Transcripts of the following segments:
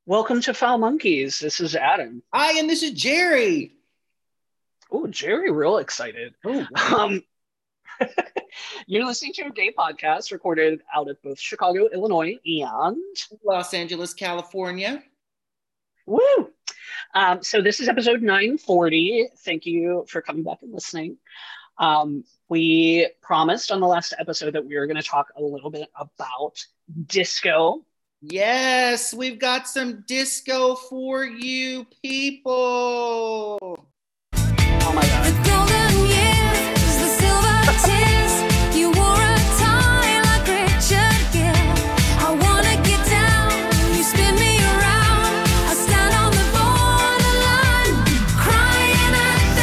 Welcome to Foul Monkeys. This is Adam. Hi, and this is Jerry. Oh, Jerry, real excited. Oh, wow. Um, you're listening to a gay podcast recorded out of both Chicago, Illinois, and Los Angeles, California. woo. So this is episode 940. Thank you for coming back and listening. We promised on the last episode that we were going to talk a little bit about disco. Yes, we've got some disco for you people. Oh my God. The golden years, the silver tears, you wore a tie like Richard Gere. I wanna get down, you spin me around. I stand on the borderline, crying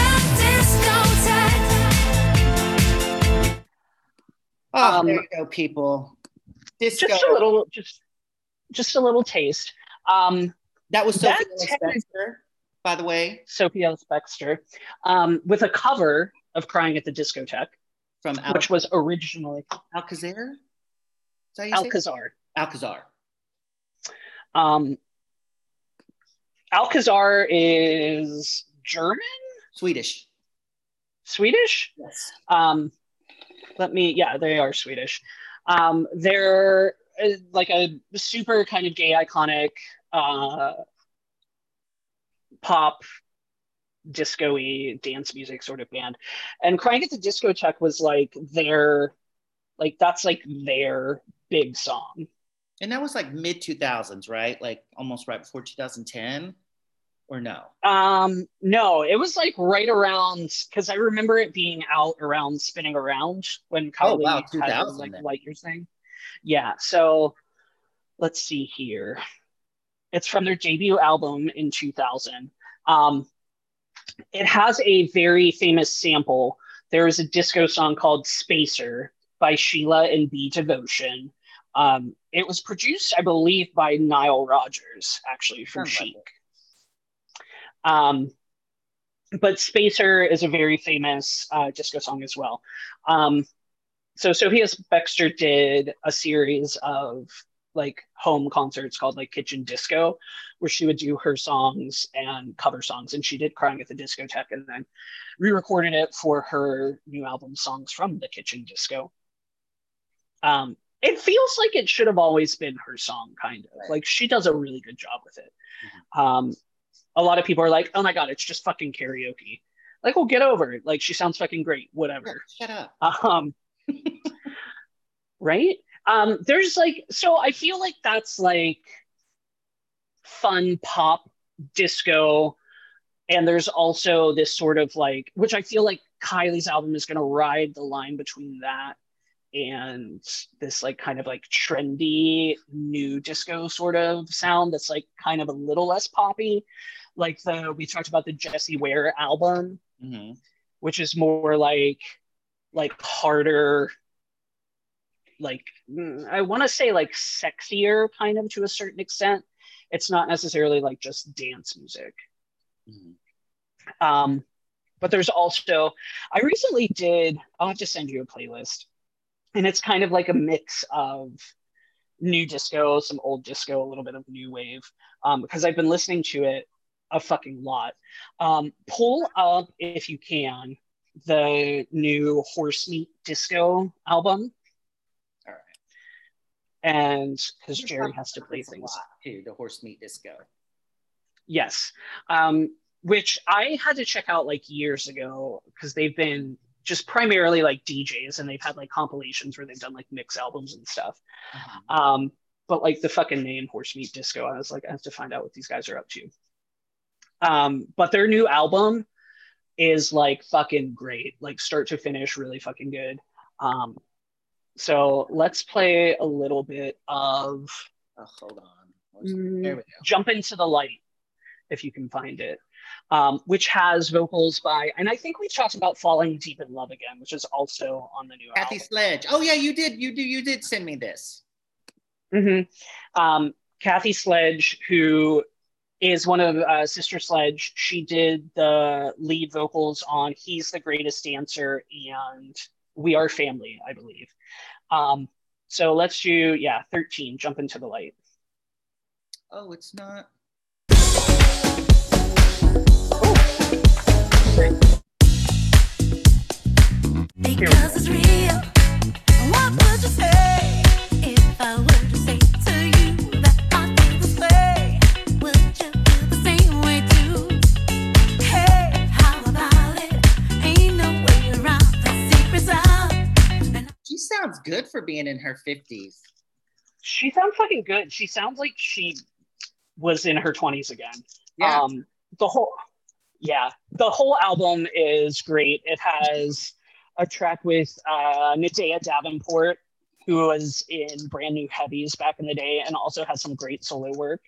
at the discotheque. There you go, people. Disco. Just a little taste. That was Sophie That Ellis-Bextor, by the way, Sophie Ellis-Bextor, with a cover of "Crying at the Discotheque," from which was originally Alcazar. Is that how you say it? Alcazar. Alcazar. Um, Alcazar is German, Swedish. Swedish. Yes. Yeah, they are Swedish. They're like a super kind of gay, iconic pop disco-y dance music sort of band. And Crying at the Discotheque was that's like their big song. And that was like mid 2000s, right? Like almost right before 2010, or no? No, it was like right around, because I remember it being out around Spinning Around when Oh, wow, Kylie had her 2000 like then. light years thing. Yeah, so let's see here. It's from their debut album in 2000. It has a very famous sample. There is a disco song called Spacer by Sheila and B Devotion. It was produced, I believe, by Nile Rodgers, actually, for Sounds like Chic. it. But Spacer is a very famous disco song as well. So Sophia Bextor did a series of like home concerts called like Kitchen Disco, where she would do her songs and cover songs, and she did "Crying at the Discotheque" and then re-recorded it for her new album, Songs from the Kitchen Disco. It feels like it should have always been her song, kind of. Right. Like she does a really good job with it. Mhm. A lot of people are like, "Oh my God, it's just fucking karaoke." Like, well, get over it. Like, she sounds fucking great. Whatever. Shut up. Right? There's like, so I feel like that's like fun pop disco. And there's also this sort of like, which I feel like Kylie's album is going to ride the line between that and this like kind of like trendy new disco sort of sound that's like kind of a little less poppy. Like we talked about the Jessie Ware album, Mm-hmm. which is more like harder, like I want to say like sexier kind of to a certain extent. It's not necessarily like just dance music. Mm-hmm. Um, but there's also, I recently did, I'll have to send you a playlist, and it's kind of like a mix of new disco, some old disco, a little bit of new wave, because I've been listening to it a fucking lot. Pull up, if you can, the new Horse Meat Disco album, All right. and because We've Jerry talked has to about play this a things. lot, too, the horse meat disco. Yes. Which I had to check out like years ago because they've been just primarily like DJs, and they've had like compilations where they've done like mix albums and stuff. Mhm. But like the fucking name Horse Meat Disco, I was like, I have to find out what these guys are up to. But their new album is like fucking great, like start to finish, really fucking good. So let's play a little bit of Oh, hold on. There we go. Jump Into the Light, if you can find it, which has vocals by, and I think we talked about Falling Deep in Love Again, which is also on the new Kathy album. Sledge. Oh, yeah, you did. You did send me this. Kathy Sledge, who is one of Sister Sledge, she did the lead vocals on He's the Greatest Dancer and We Are Family, I believe. So let's do, 13, Jump Into the Light. Oh, it's not. Because it's real. What would you say if I were to say to you that I feel this way? Would you feel the same way too? Hey, how about it? Ain't no way around the secret's out. She sounds good for being in her 50s. She sounds fucking good. She sounds like she was in her 20s again. Yeah. The whole album is great. It has a track with Nadea Davenport, who was in Brand New Heavies back in the day, and also has some great solo work.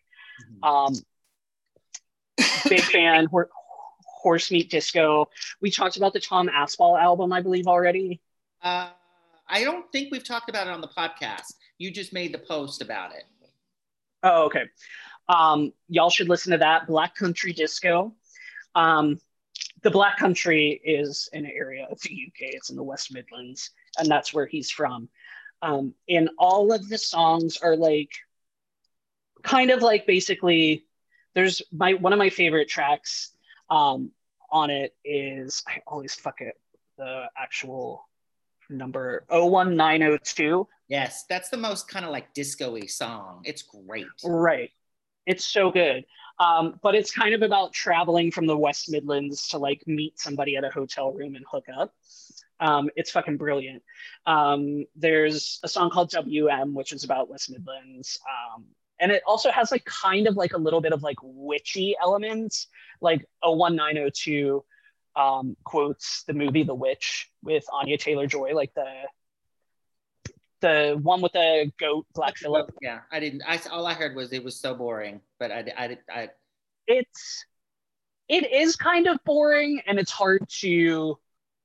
Big fan. Horse Meat Disco. We talked about the Tom Aspal album, I believe, already. I don't think we've talked about it on the podcast. You just made the post about it. Oh, okay. Y'all should listen to that. Black Country Disco. The Black Country is an area of the UK. It's in the West Midlands, and that's where he's from. And all of the songs are like, kind of like basically, there's one of my favorite tracks on it is, I always fuck it, the actual number 01902. Yes, that's the most kind of like disco-y song. It's great. Right. It's so good. But it's kind of about traveling from the West Midlands to like meet somebody at a hotel room and hook up. It's fucking brilliant. There's a song called WM, which is about West Midlands. And it also has like kind of like a little bit of like witchy elements, like 01902 quotes the movie The Witch with Anya Taylor-Joy, like the one with the goat, Black Phillip. Yeah, I didn't. All I heard was it was so boring, but it is kind of boring, and it's hard to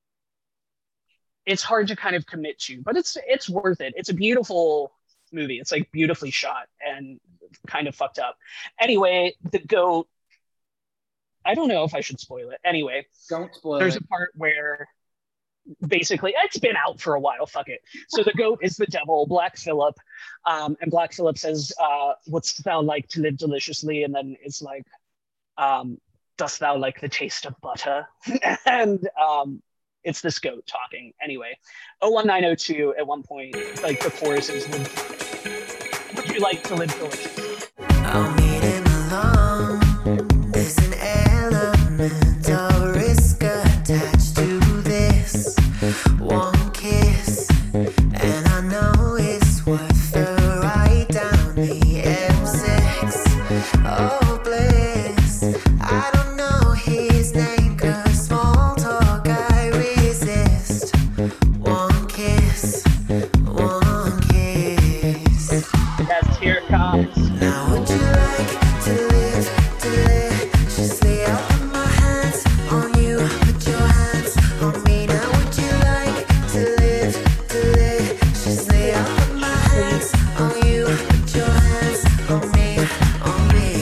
kind of commit to, but it's worth it. It's a beautiful movie. It's like beautifully shot and kind of fucked up. Anyway, the goat. I don't know if I should spoil it. Anyway, don't spoil there's it. a part where basically it's been out for a while, fuck it. So the goat is the devil, Black Phillip, and Black Phillip says, what's thou like to live deliciously? And then it's like, dost thou like the taste of butter? And it's this goat talking. Anyway, 01902 at one point, like the chorus is, would you like to live deliciously? I'll meet him alone. There's an element of risk attached to this one kiss, and I know it's worth the ride down the M6. Oh, bliss. I don't know his name, 'cause small talk I resist. One kiss, one kiss. Yes, here it comes. Now would you like to live deliciously? I'll put my hands on you, put your hands on me. Now would you like to live deliciously? I'll put my hands on you, put your hands on me, on me.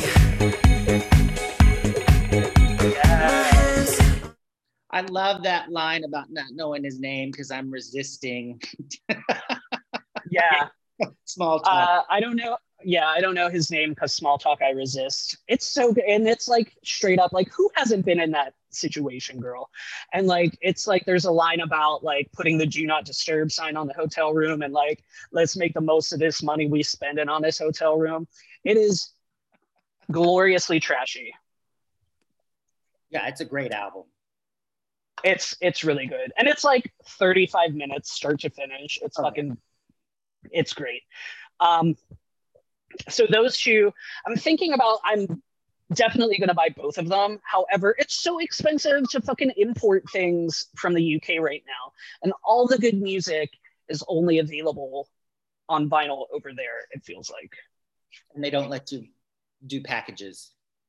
Yes. I love that line about not knowing his name because I'm resisting. Yeah. Small talk. I don't know. Yeah, I don't know his name because small talk I resist. It's so good. And it's like straight up, like, who hasn't been in that situation, girl? And like, it's like there's a line about like putting the do not disturb sign on the hotel room and like, let's make the most of this money we spending on this hotel room. It is gloriously trashy. Yeah, it's a great album. It's really good. And it's like 35 minutes start to finish. It's fucking, it's great. So those two, I'm thinking about, I'm definitely going to buy both of them. However, it's so expensive to fucking import things from the UK right now. And all the good music is only available on vinyl over there, it feels like. And they don't let you do packages.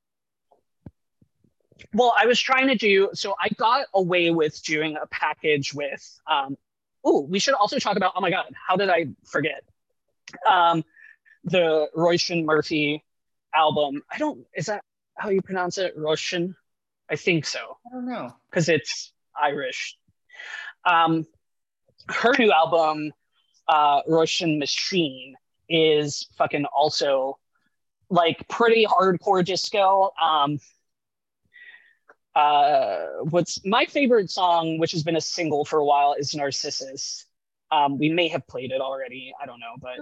Well, I was trying to do, so I got away with doing a package with, we should also talk about, oh my God, how did I forget? The Roisin Murphy album. Is that how you pronounce it? Roisin? I think so. I don't know. Because it's Irish. Her new album, Roisin Machine, is fucking also like pretty hardcore disco. What's my favorite song, which has been a single for a while, is Narcissus. We may have played it already. I don't know, but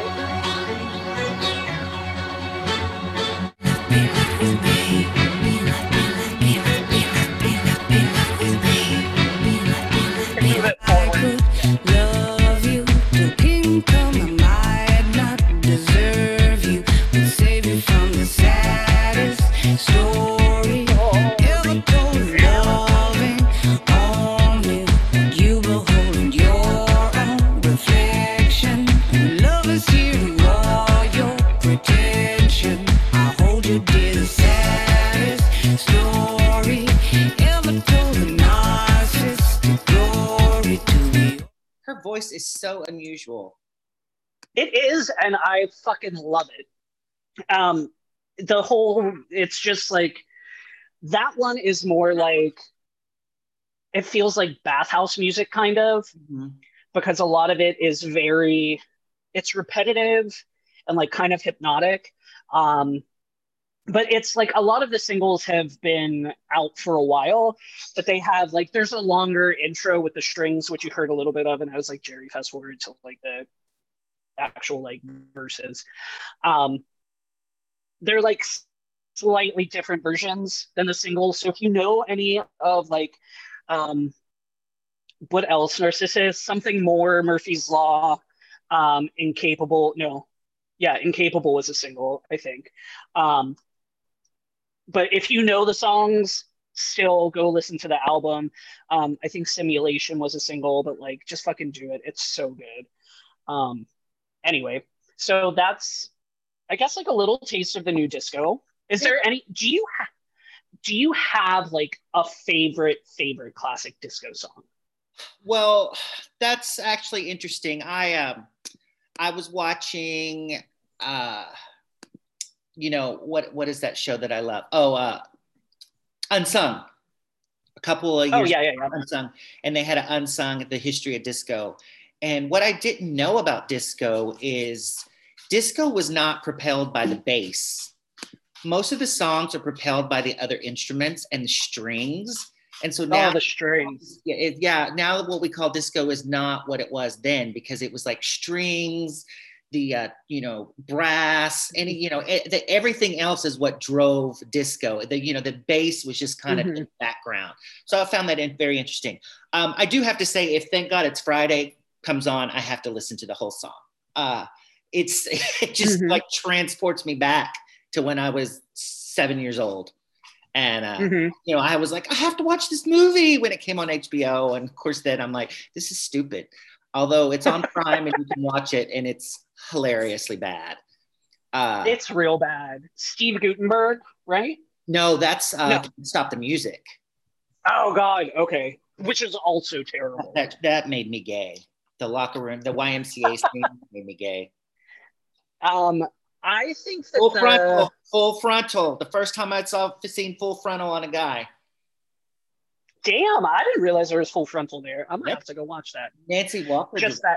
move it forward. Love you till kingdom, I might not deserve you, but save you from the saddest story ever told. Loving only you, beholding your own reflection. Love is here to all your pretension. I hold you dear, the saddest story ever told. The narcissistic glory to me. Her voice is so unusual. It is, and I fucking love it. The whole, it's just like that one is more like it feels like bathhouse music kind of, because a lot of it is very, it's repetitive and like kind of hypnotic. But it's like a lot of the singles have been out for a while, but they have like, there's a longer intro with the strings, which you heard a little bit of, and I was like, Jerry, fast forward to like the actual like verses. They're like slightly different versions than the singles. So if you know any of like, what else, Narcissus, Something More, Murphy's Law, Incapable, no, yeah, Incapable was a single, I think. But if you know the songs, still go listen to the album. I think Simulation was a single, but like just fucking do it. It's so good. Anyway, so that's, I guess, like a little taste of the new disco. Is there any, do you have like a favorite classic disco song? Well, that's actually interesting. I was watching what is that show that I love? Oh, Unsung. A couple of years yeah. Unsung, and they had an Unsung, the history of disco. And what I didn't know about disco is disco was not propelled by the bass. Most of the songs are propelled by the other instruments and the strings. And so now the strings. Now what we call disco is not what it was then, because it was like strings, the brass, everything else is what drove disco. The bass was just kind of in the background. So I found that very interesting. I do have to say, if Thank God It's Friday comes on, I have to listen to the whole song. It just like transports me back to when I was 7 years old. And, I was like, I have to watch this movie when it came on HBO. And of course, then I'm like, this is stupid. Although it's on Prime and you can watch it, and it's hilariously bad. It's real bad. Steve Guttenberg, right? No, that's Stop the Music. Oh, God. Okay. Which is also terrible. That made me gay. The locker room, the YMCA scene made me gay. I think that full frontal. The first time I seen full frontal on a guy. Damn, I didn't realize there was full frontal there. I'm gonna have to go watch that. Nancy Walker. Just that.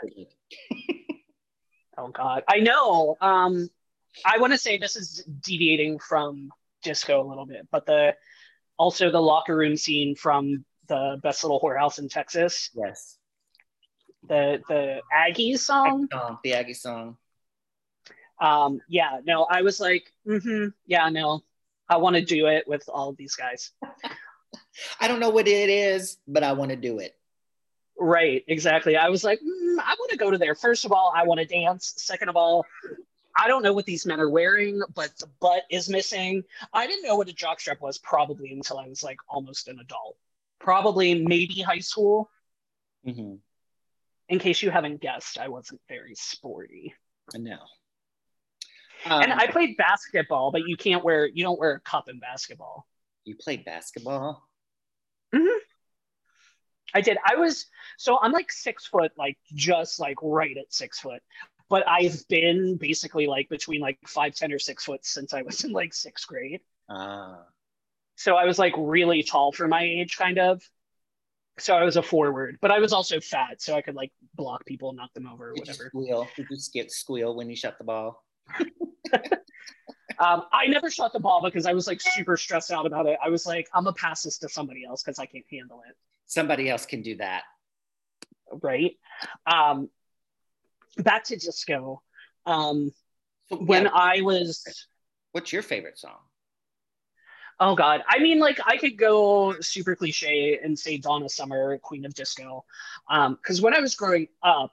Oh God, I know. I want to say this is deviating from disco a little bit, but also the locker room scene from the Best Little Whorehouse in Texas. Yes. The Aggie song. The Aggie song. Yeah, no, I was like, yeah, no, I want to do it with all of these guys. I don't know what it is, but I want to do it. Right, exactly. I was like, I want to go to there. First of all, I want to dance. Second of all, I don't know what these men are wearing, but the butt is missing. I didn't know what a jockstrap was probably until I was like almost an adult. Probably maybe high school. Mm-hmm. In case you haven't guessed, I wasn't very sporty. No. And I played basketball, but you don't wear a cup in basketball. You played basketball? Mm-hmm. I did. I'm like 6 foot, like just like right at 6 foot. But I've been basically like between like 5'10" or 6 foot since I was in like 6th grade. So I was like really tall for my age, kind of. So I was a forward, but I was also fat, so I could like block people and knock them over or whatever. Did you squeal when you shot the ball? I never shot the ball because I was like super stressed out about it. I was like, I'm gonna pass this to somebody else because I can't handle it. Somebody else can do that. Right. Um, Back to disco. Um, So, when I was, what's your favorite song? oh God, I mean, like I could go super cliche and say Donna Summer, Queen of Disco. Because when I was growing up,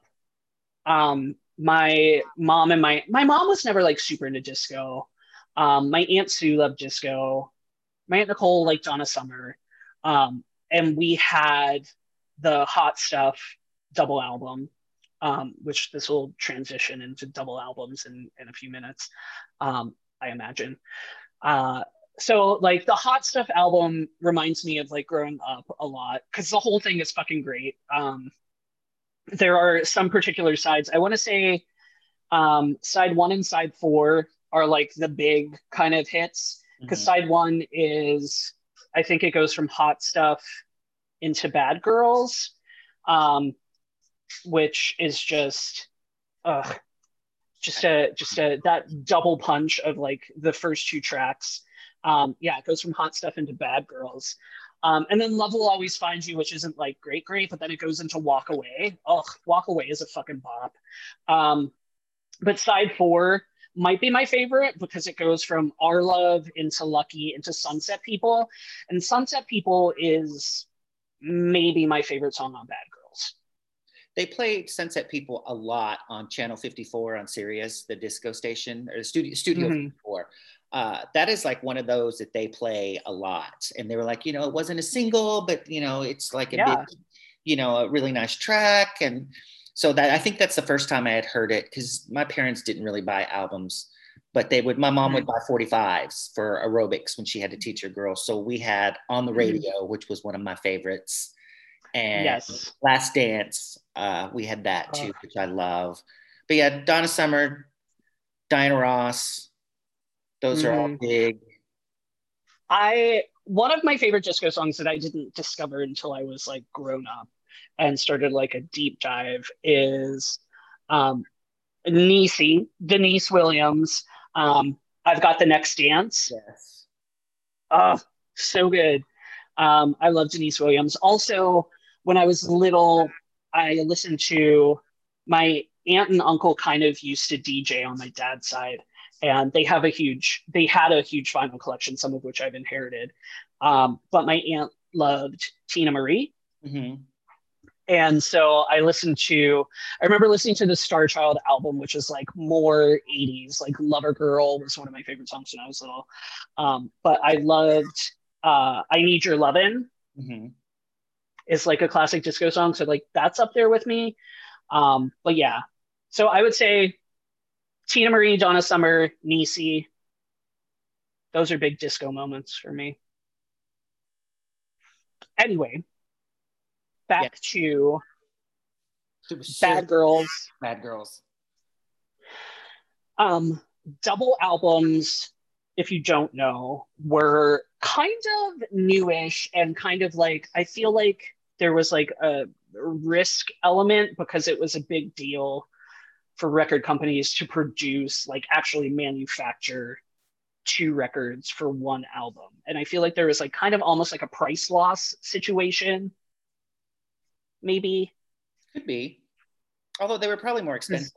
my mom and my mom was never like super into disco. My aunt Sue loved disco. My aunt Nicole liked Donna Summer. And we had the Hot Stuff double album, which this will transition into double albums in a few minutes, I imagine. Uh, so like the Hot Stuff album reminds me of like growing up a lot because the whole thing is fucking great. There are some particular sides. I want to say side one and side four are like the big kind of hits because side one is, I think it goes from Hot Stuff into Bad Girls, which is just a that double punch of like the first two tracks. Yeah, it goes from Hot Stuff into Bad Girls. And then Love Will Always Find You, which isn't like great, but then it goes into Walk Away. Oh, Walk Away is a fucking bop. But side four might be my favorite because it goes from Our Love into Lucky into Sunset People. And Sunset People is maybe my favorite song on Bad Girls. They played Sunset People a lot on Channel 54 on Sirius, the disco station, or the Studio 54. That is like one of those that they play a lot. And they were like, it wasn't a single, but, it's like a big, a really nice track. And so that I think that's the first time I had heard it because my parents didn't really buy albums, but my mom would buy 45s for aerobics when she had to teach her girls. So we had On the Radio, which was one of my favorites. And Last Dance, we had that too, which I love. But yeah, Donna Summer, Diana Ross, those are all big. One of my favorite disco songs that I didn't discover until I was like grown up and started like a deep dive is Denise Williams. I've Got the Next Dance. Yes. Oh, so good. I love Denise Williams. Also, when I was little, I listened to my aunt and uncle kind of used to DJ on my dad's side. And they had a huge vinyl collection, some of which I've inherited. But my aunt loved Tina Marie. And so I remember listening to the Star Child album, which is like more 80s, like Lover Girl was one of my favorite songs when I was little. But I loved I Need Your Lovin'. Is like a classic disco song. So like that's up there with me. But yeah, so I would say Tina Marie, Donna Summer, Niecy. Those are big disco moments for me. Anyway, back to Bad Girls. Bad Girls. Double albums, if you don't know, were kind of newish and kind of like, I feel like there was like a risk element because it was a big deal for record companies to produce, like actually manufacture two records for one album. And I feel like there was like kind of almost like a price loss situation. Maybe. Could be. Although they were probably more expensive.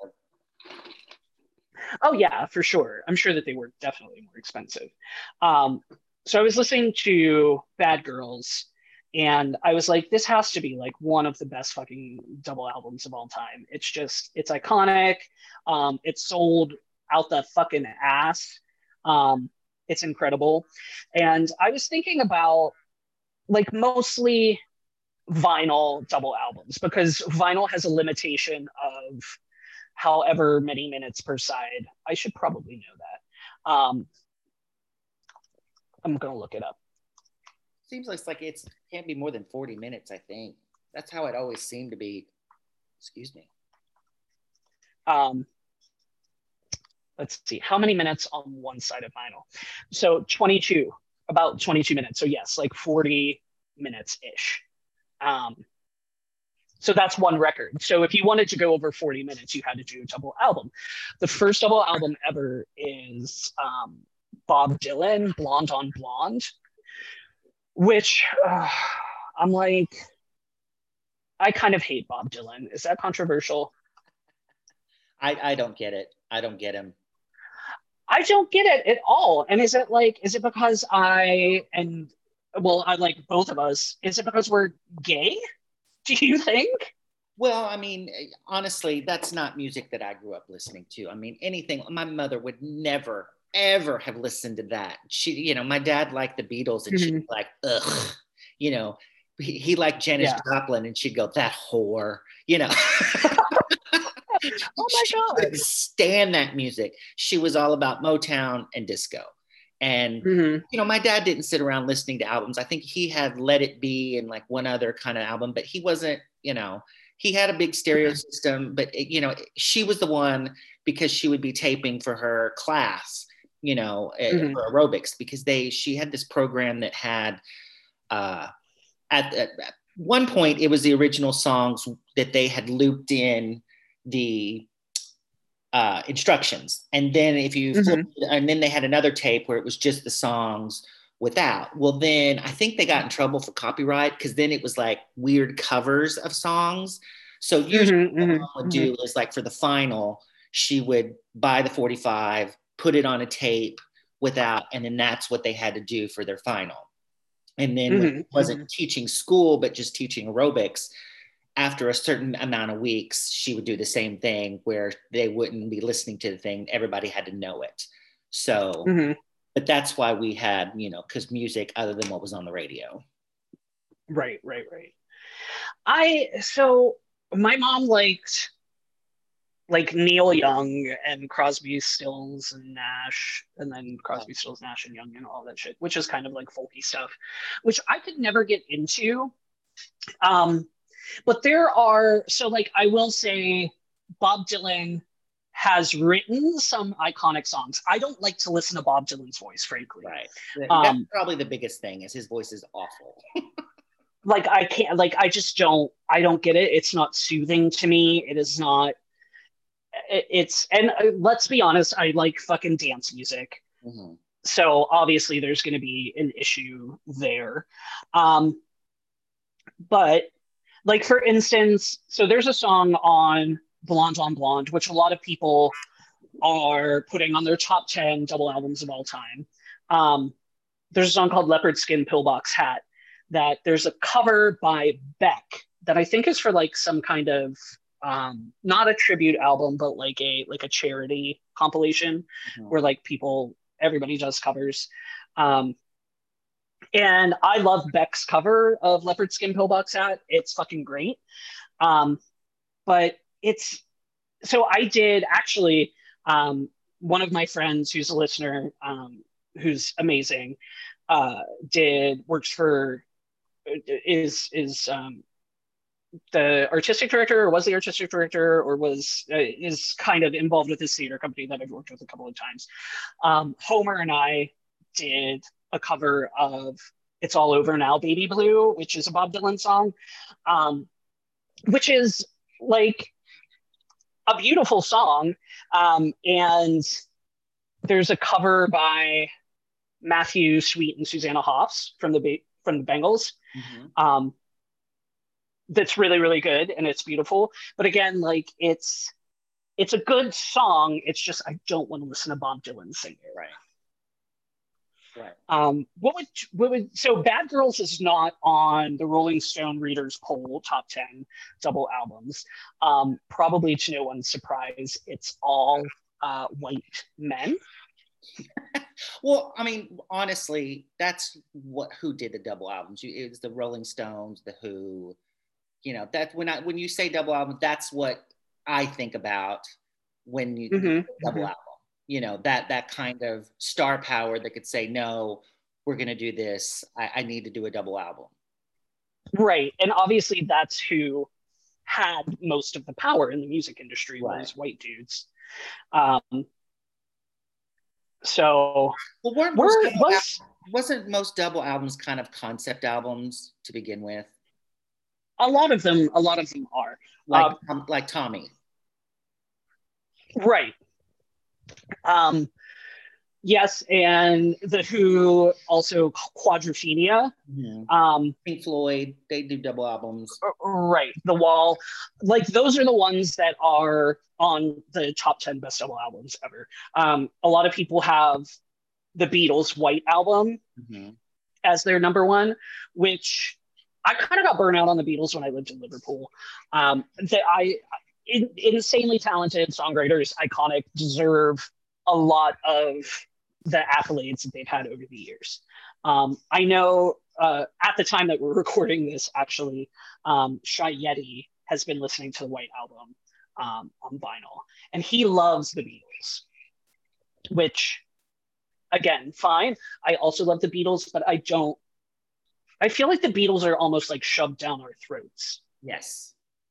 Oh yeah, for sure. I'm sure that they were definitely more expensive. So I was listening to Bad Girls and I was like, this has to be like one of the best fucking double albums of all time. It's iconic. It's sold out the fucking ass. It's incredible. And I was thinking about like mostly vinyl double albums because vinyl has a limitation of however many minutes per side. I should probably know that. I'm going to look it up. Seems like it can't be more than 40 minutes, I think. That's how it always seemed to be. Excuse me. Let's see. How many minutes on one side of vinyl? So about 22 minutes. So yes, like 40 minutes-ish. So that's one record. So if you wanted to go over 40 minutes, you had to do a double album. The first double album ever is Bob Dylan, Blonde on Blonde, which I'm like, I kind of hate Bob Dylan. Is that controversial? I don't get it. I don't get him. I don't get it at all. And is it because I like both of us, is it because we're gay? Do you think? Well, I mean, honestly, that's not music that I grew up listening to. I mean, anything, my mother would never, ever have listened to that. She, my dad liked the Beatles and she'd Mhm. be like, ugh, you know, he liked Janis Yeah. Joplin and she'd go, that whore, you know. Oh my She God. couldn't stand that music. She was all about Motown and disco. And, Hmm. my dad didn't sit around listening to albums. I think he had Let It Be and like one other kind of album, but he wasn't, he had a big stereo system, but she was the one because she would be taping for her class, Hmm. for aerobics because she had this program that had, uh, at one point it was the original songs that they had looped in the instructions, and then if you flip, Hmm. and then they had another tape where it was just the songs without. Well, then I think they got in trouble for copyright because then it was like weird covers of songs. So usually Hmm. what Hmm. mom would do is like for the final, she would buy the 45, put it on a tape without, and then that's what they had to do for their final. And then when Hmm. it wasn't teaching school, but just teaching aerobics, after a certain amount of weeks, she would do the same thing where they wouldn't be listening to the thing. Everybody had to know it. So, Hmm. but that's why we had, because music other than what was on the radio. Right, right, right. So my mom liked like Neil Young and Crosby, Stills and Nash, and then Crosby, Stills, Nash and Young and all that shit, which is kind of like folky stuff, which I could never get into. Um, but like I will say Bob Dylan has written some iconic songs. I don't like to listen to Bob Dylan's voice, frankly. Right. That's Um, probably the biggest thing is his voice is awful. like I can't, like I don't get it. It's not soothing to me. It is not. And let's be honest, I like fucking dance music. Mm-hmm. So obviously there's going to be an issue there. Um, but like for instance, so there's a song on Blonde, which a lot of people are putting on their top 10 double albums of all time. Um, there's a song called Leopard Skin Pillbox Hat that there's a cover by Beck that I think is for like some kind of not a tribute album, but like a charity compilation Mm-hmm. where like everybody does covers. Um, and I love Beck's cover of Leopard Skin Pillbox Hat. It's fucking great. Um, but it's so I did actually one of my friends who's a listener, who's amazing, did works for is the artistic director or was the artistic director or was is kind of involved with this theater company that I've worked with a couple of times. Homer and I did a cover of "It's All Over Now, Baby Blue," which is a Bob Dylan song, which is like a beautiful song. And there's a cover by Matthew Sweet and Susanna Hoffs from the Bengals. Mm-hmm. That's really really good and it's beautiful. But again, like it's a good song. It's just I don't want to listen to Bob Dylan sing it. Right. Right. So Bad Girls is not on the Rolling Stone Readers Poll top 10 double albums. Probably to no one's surprise, it's all white men. Well, I mean, honestly, that's who did the double albums. It was the Rolling Stones, the Who. That when you say double album, that's what I think about when you double album. That kind of star power that could say, no, we're going to do this. I need to do a double album. Right. And obviously that's who had most of the power in the music industry, Right. was white dudes. So well, wasn't most double albums kind of concept albums to begin with? A lot of them are. Like Tommy. Right. Yes, and the Who also Quadrophenia. Mhm. Um, Pink Floyd, they do double albums. right, The Wall. Like those are the ones that are on the top 10 best double albums ever. A lot of people have the Beatles' White Album Mhm. as their number one, which I kind of got burnt out on the Beatles when I lived in Liverpool. That insanely talented songwriters, iconic, deserve a lot of the accolades that they've had over the years. I know at the time that we're recording this, actually, Shy Yeti has been listening to the White Album on vinyl, and he loves the Beatles, which again, fine. I also love the Beatles, but I don't. I feel like the Beatles are almost like shoved down our throats. Yes.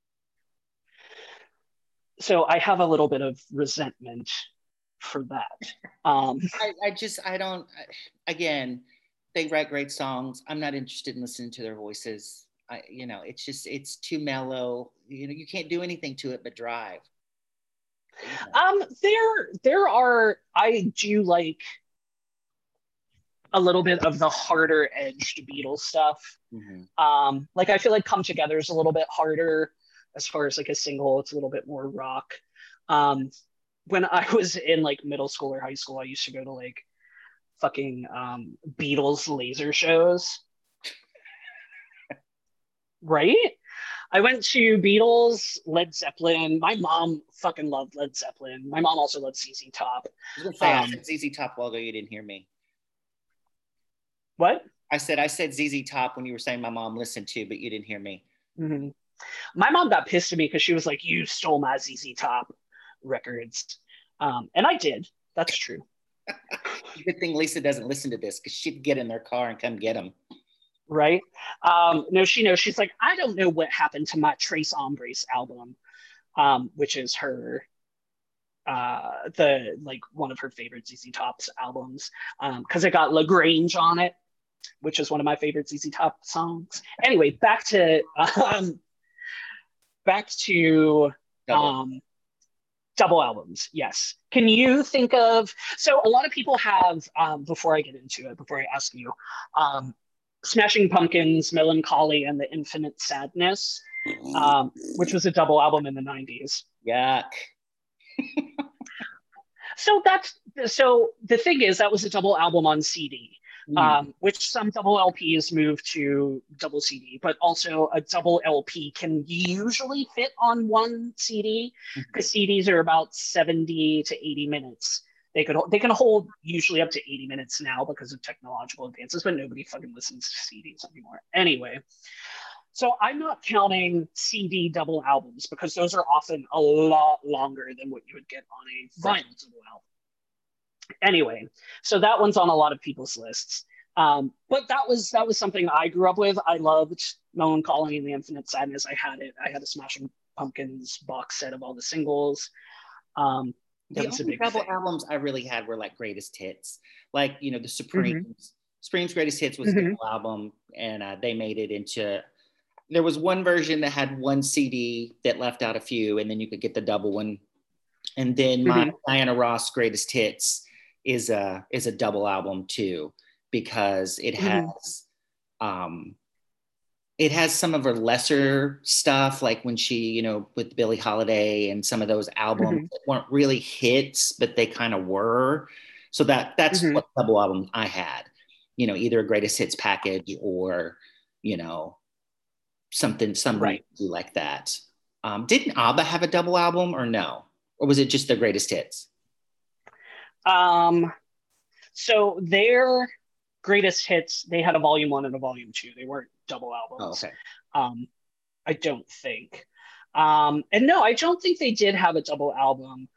So I have a little bit of resentment for that. Um, I don't, again, they write great songs. I'm not interested in listening to their voices. It's just, it's too mellow. You can't do anything to it but drive. there are I do like a little bit of the harder edged Beatles stuff. Mhm. Like I feel like Come Together is a little bit harder as far as like a single. It's a little bit more rock. Um, when I was in like middle school or high school, I used to go to like fucking Beatles laser shows. Right? I went to Beatles, Led Zeppelin. My mom fucking loved Led Zeppelin. My mom also loved ZZ Top. I was gonna say, I Um, said ZZ Top while ago, you didn't hear me. what? I said ZZ Top when you were saying my mom listened to, but you didn't hear me. Mhm. My mom got pissed at me because she was like, "You stole my ZZ Top records," and I did. That's true, Good thing Lisa doesn't listen to this because she'd get in their car and come get them. right? No, she knows. She's like, "I don't know what happened to my Trace Hombres album," which is her the like one of her favorite ZZ Top's albums because it got Lagrange on it, which is one of my favorite ZZ Top songs. Anyway, back to Double. double albums. Yes. Can you think of so a lot of people have before I get into it, before I ask you, um, Smashing Pumpkins, Melancholy, and the Infinite Sadness, which was a double album in the 90s. Yuck. So the thing is that was a double album on CD, Mm. which some double LPs move to double CD, but also a double LP can usually fit on one CD because CDs are about 70 to 80 minutes. They can hold usually up to 80 minutes now because of technological advances, but nobody fucking listens to CDs anymore. Anyway, so I'm not counting CD double albums because those are often a lot longer than what you would get on a vinyl double album. Anyway, so that one's on a lot of people's lists. But that was something I grew up with. I loved Melancholy and the Infinite Sadness. I had it. I had a Smashing Pumpkins box set of all the singles. That The was a only big double thing. albums I really had were like greatest hits, like the Supremes. Mm-hmm. Supremes Greatest Hits was a Mm-hmm. double album, and they made it into. There was one version that had one CD that left out a few, and then you could get the double one. And then my Mm-hmm. Diana Ross Greatest Hits is a double album too, because Mm-hmm. um, it has some of her lesser stuff, like when she, with Billie Holiday and some of those albums Mm-hmm. that weren't really hits, but they kind of were. So that's Mm-hmm. what double album I had, either a greatest hits package or, you know, some Right. redo like that. Didn't ABBA have a double album or no? Or was it just the greatest hits? Um, so their greatest hits, they had a volume one and a volume two. They weren't double Oh, albums. okay. Um, I don't think. And no, I don't think they did have a double album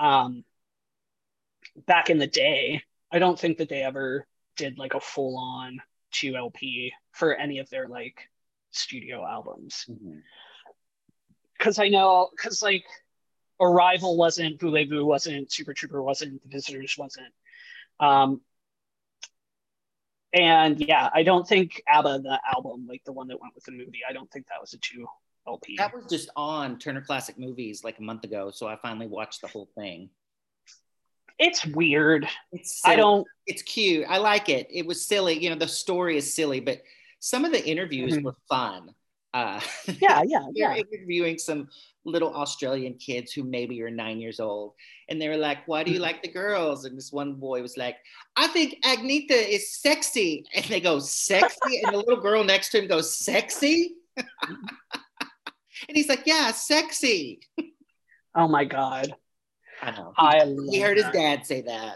back in the day. I don't think that they ever did like a full on 2 LP for any of their like studio albums. Mm-hmm. Because I know, because like Arrival wasn't, Voulez-Vous wasn't, Super Trooper wasn't, The Visitors wasn't. Um, and yeah, I don't think ABBA, the album, like the one that went with the movie, I don't think that was a 2 LP. That was just on Turner Classic Movies like a month ago, so I finally watched the whole thing. It's weird. It's I silly. don't. It's cute. I like it. It was silly. You know, the story is silly, but some of the interviews Mhm. were fun. Uh, Yeah, yeah, they're yeah. interviewing some little Australian kids who maybe are 9 years old. And they were like, why do you Mhm. like the girls? And this one boy was like, I think Agneta is sexy. And they go, sexy? And the little girl next to him goes, sexy? And he's like, yeah, sexy. Oh my god, I know. He, I he love heard his that. dad say that.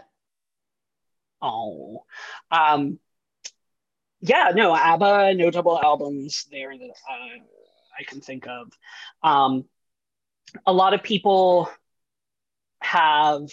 Oh, um, yeah. No, ABBA, no double albums there that I can think of. Um, a lot of people have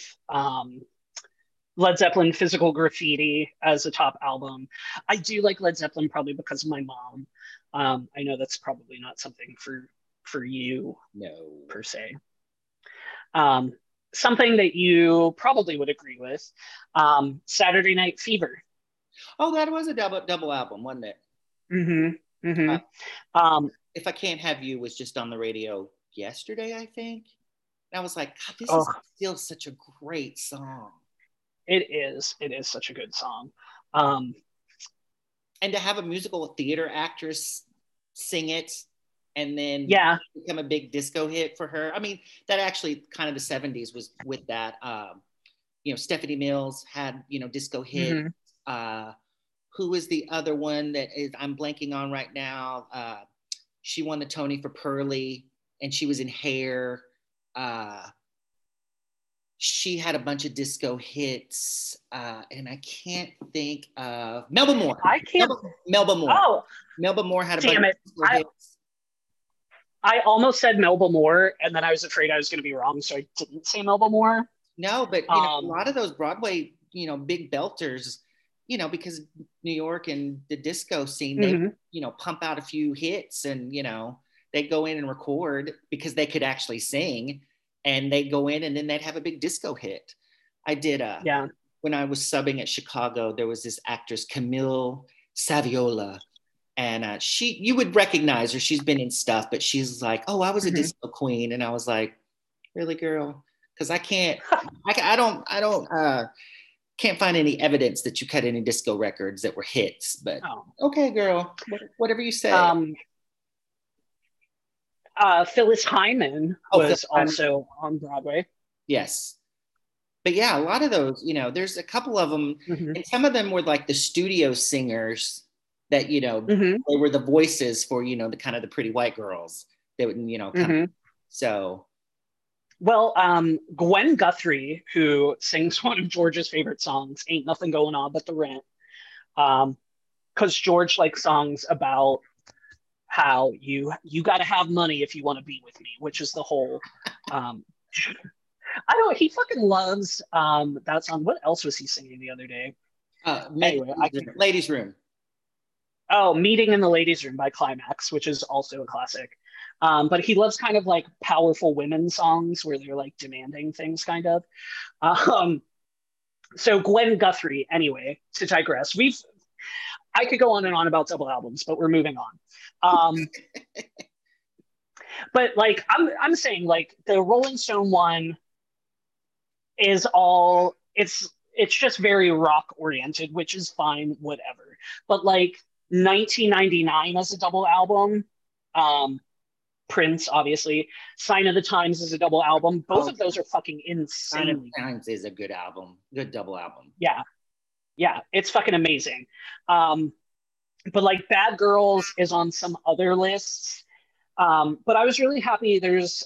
Led Zeppelin Physical Graffiti as a top album. I do like Led Zeppelin probably because of my mom. I know that's probably not something for you No. per se. Um, something that you probably would agree with. Saturday Night Fever. Oh, that was a double album, wasn't it? Mm-hmm. Uh, Mm-hmm. if I Can't Have You was just on the radio yesterday, I think. And I was like, God, this is Oh, still such a great song. it is. It is such a good song. Um, And to have a musical theater actress sing it and then yeah. become a big disco hit for her. I mean, that actually kind of the 70s was with that. You know, Stephanie Mills had, you know, disco hit. Mm-hmm. Uh, who is the other one that is, I'm blanking on right now? She won the Tony for Pearly and she was in Hair. Uh, she had a bunch of disco hits, and I can't think of Melba Moore. I can't. Melba Moore. Oh, Melba Moore had a bunch damn of it. disco hits. I almost said Melba Moore, and then I was afraid I was going to be wrong, so I didn't say Melba Moore. No, but you know, a Um, lot of those Broadway, you know, big belters, you know, because New York and the disco scene, they, mhm. you know, pump out a few hits and, you know, they go in and record because they could actually sing and they go in and then they'd have a big disco hit. I did Yeah. when I was subbing at Chicago, there was this actress, Camille Saviola, and she, you would recognize her. She's been in stuff, but she's like, "Oh, I was a Mhm. disco queen," and I was like, "Really, girl?" Because I don't can't find any evidence that you cut any disco records that were hits. But Oh. okay, girl, whatever you say. Um, Phyllis Hyman Oh, Phil was Simon, also on Broadway. yes. But yeah, a lot of those, you know, there's a couple of them, Hmm. and some of them were like the studio singers that, you know, Hmm. they were the voices for, you know, the kind of the pretty white girls that would, you know, come. Hmm. So, Well, Gwen Guthrie, who sings one of George's favorite songs, "Ain't Nothing Going On But the Rent," because George likes songs about how you got to have money if you want to be with me, which is the whole. Um, I don't. He fucking loves that song. What else was he singing the other day? Anyway, I can. ladies' room. Oh, "Meeting in the Ladies' Room" by Climax, which is also a classic. But he loves kind of like powerful women songs where they're like demanding things, kind of. Um, so Gwen Guthrie, anyway, to digress, I could go on and on about double albums, but we're moving on. Um, but like I'm saying, like the Rolling Stone one is all it's just very rock oriented, which is fine, whatever. But like 1999 as a double album, um, Prince, obviously, Sign of the Times is a double album. Both Oh, of those are fucking Sign of insanely the Times is a good album, good double album. yeah, yeah, it's fucking amazing. Um, but like Bad Girls is on some other lists. But I was really happy there's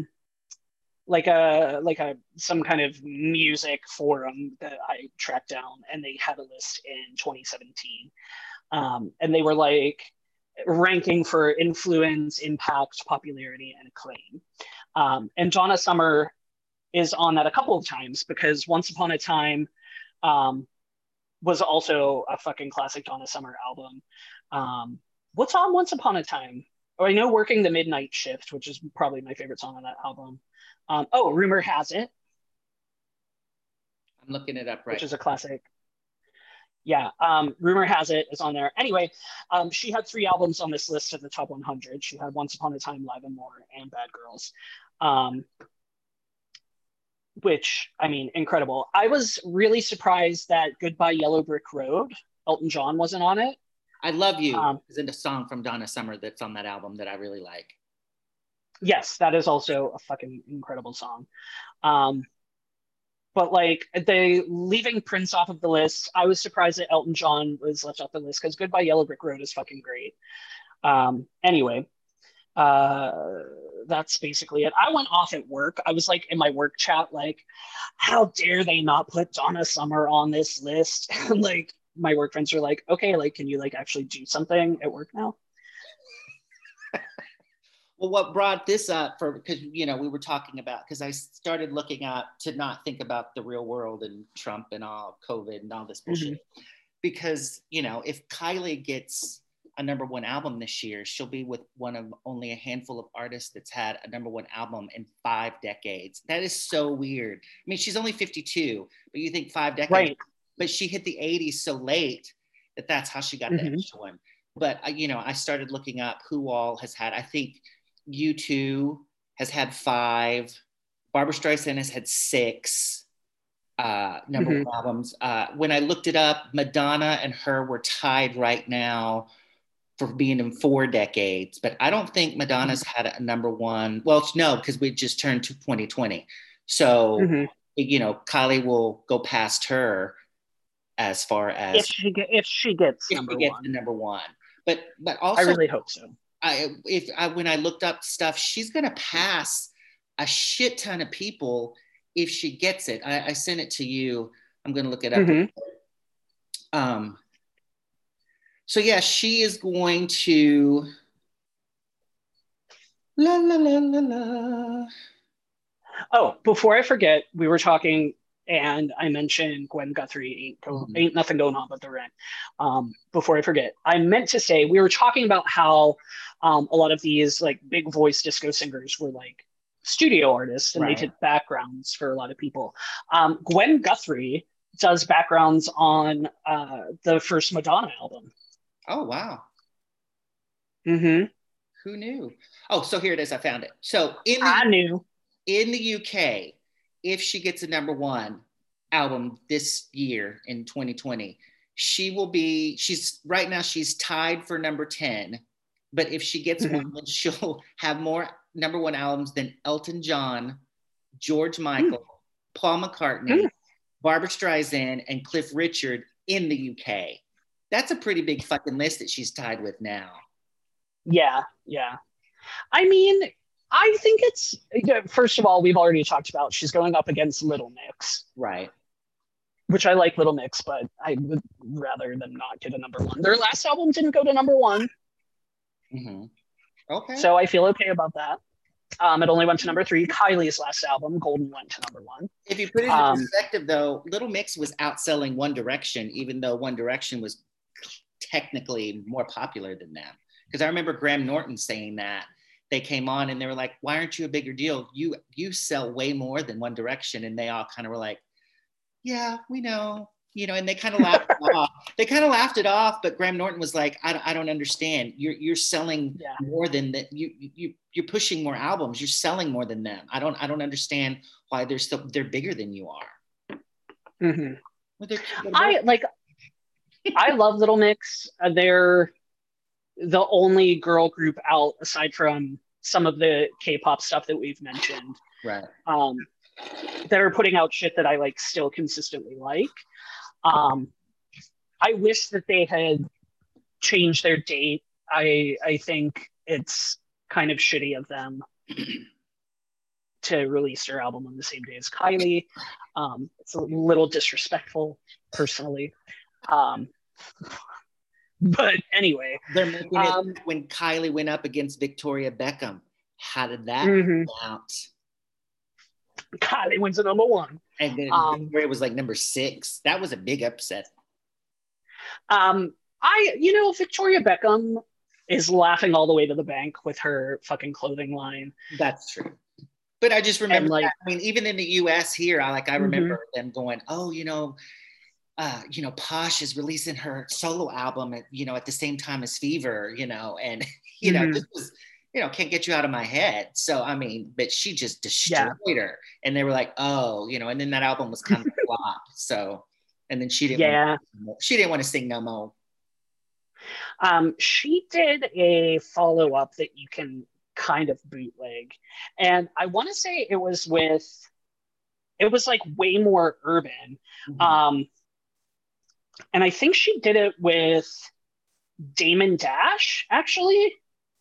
like a some kind of music forum that I tracked down, and they had a list in 2017, and they were like ranking for influence, impact, popularity, and acclaim. And Donna Summer is on that a couple of times because Once Upon a Time um, was also a fucking classic Donna Summer album. What's on Once Upon a Time? Oh, I know Working the Midnight Shift, which is probably my favorite song on that album. Rumor Has It, I'm looking it up which right is a classic. Yeah, Rumor Has It is on there. Anyway, she had three albums on this list of the top 100. She had Once Upon a Time, Live and More, and Bad Girls. Um, which I mean, incredible. I was really surprised that Goodbye Yellow Brick Road, Elton John wasn't on it. I Love You Um, is a song from Donna Summer that's on that album that I really like. yes, that is also a fucking incredible song. Um, but like they leaving Prince off of the list, I was surprised that Elton John was left off the list because Goodbye Yellow Brick Road is fucking great. Anyway, uh, that's basically it. I went off at work. I was like in my work chat, like, how dare they not put Donna Summer on this list? And like my work friends are like, okay, like, can you like actually do something at work now? Well, what brought this up for, because, you know, we were talking about, because I started looking up to not think about the real world and Trump and all COVID and all this bullshit. Mm-hmm. Because, you know, if Kylie gets a #1 album this year, she'll be with one of only a handful of artists that's had a #1 album in 5 decades. That is so weird. I mean, she's only 52, but you think 5 decades, Right. but she hit the 80s so late that that's how she got the extra one. But, you know, I started looking up who all has had, I think U2 has had 5, Barbra Streisand has had 6 #1 albums. When I looked it up, Madonna and her were tied right now for being in 4 decades, but I don't think Madonna's had a #1. Well, no, because we just turned to 2020. So, you know, Kylie will go past her as far as if she gets the #1. But also, I really hope so. When I looked up stuff, she's gonna pass a shit ton of people if she gets it. I sent it to you. I'm gonna look it up. So yeah, she is going to la la la la la. Oh, before I forget, we were talking and I mentioned Gwen Guthrie ain't nothing going on but the rent. Before I forget, I meant to say we were talking about how a lot of these like big voice disco singers were like studio artists and they did backgrounds for a lot of people. Gwen Guthrie does backgrounds on the first Madonna album. Oh wow. Mm-hmm. Who knew? Oh, so here it is. I found it. So I knew. In the UK, if she gets a #1 album this year in 2020, she's right now she's tied for #10. But if she gets one, then she'll have more #1 albums than Elton John, George Michael, Paul McCartney, Barbra Streisand, and Cliff Richard in the UK. That's a pretty big fucking list that she's tied with now. Yeah. I mean, I think it's, first of all, we've already talked about she's going up against Little Mix. Right. Which I like Little Mix, but I would rather them not get a #1. Their last album didn't go to #1. Okay. So I feel okay about that. It only went to #3. Kylie's last album, Golden, went to #1. If you put it in perspective, though, Little Mix was outselling One Direction, even though One Direction was technically more popular than them. Because I remember Graham Norton saying that. They came on and they were like, why aren't you a bigger deal? You sell way more than One Direction. And they all kind of were like, yeah, we know. You know, and they kind of laughed it off. They kind of laughed it off, but Graham Norton was like, I don't understand. You're selling more than that. You're pushing more albums. You're selling more than them. I don't understand why they're bigger than you are. I love Little Mix. They're the only girl group out aside from some of the K-pop stuff that we've mentioned. Right. That are putting out shit that I like still consistently like. I wish that they had changed their date. I think it's kind of shitty of them to release their album on the same day as Kylie. It's a little disrespectful, personally. But anyway, they're making it when Kylie went up against Victoria Beckham. How did that come out? Kylie wins a #1, and then Victoria was like #6. That was a big upset. Victoria Beckham is laughing all the way to the bank with her fucking clothing line. That's true. But I just remember, I mean, even in the U.S. here, I remember them going, oh, Posh is releasing her solo album at the same time as Fever, and this was, can't get you out of my head. So, I mean, but she just Yeah. destroyed her. And they were like, oh, and then that album was kind of a flop. So, and then Yeah. she didn't want to sing no more. She did a follow-up that you can kind of bootleg. And I want to say it was like way more urban. Mhm. And I think she did it with Damon Dash, actually.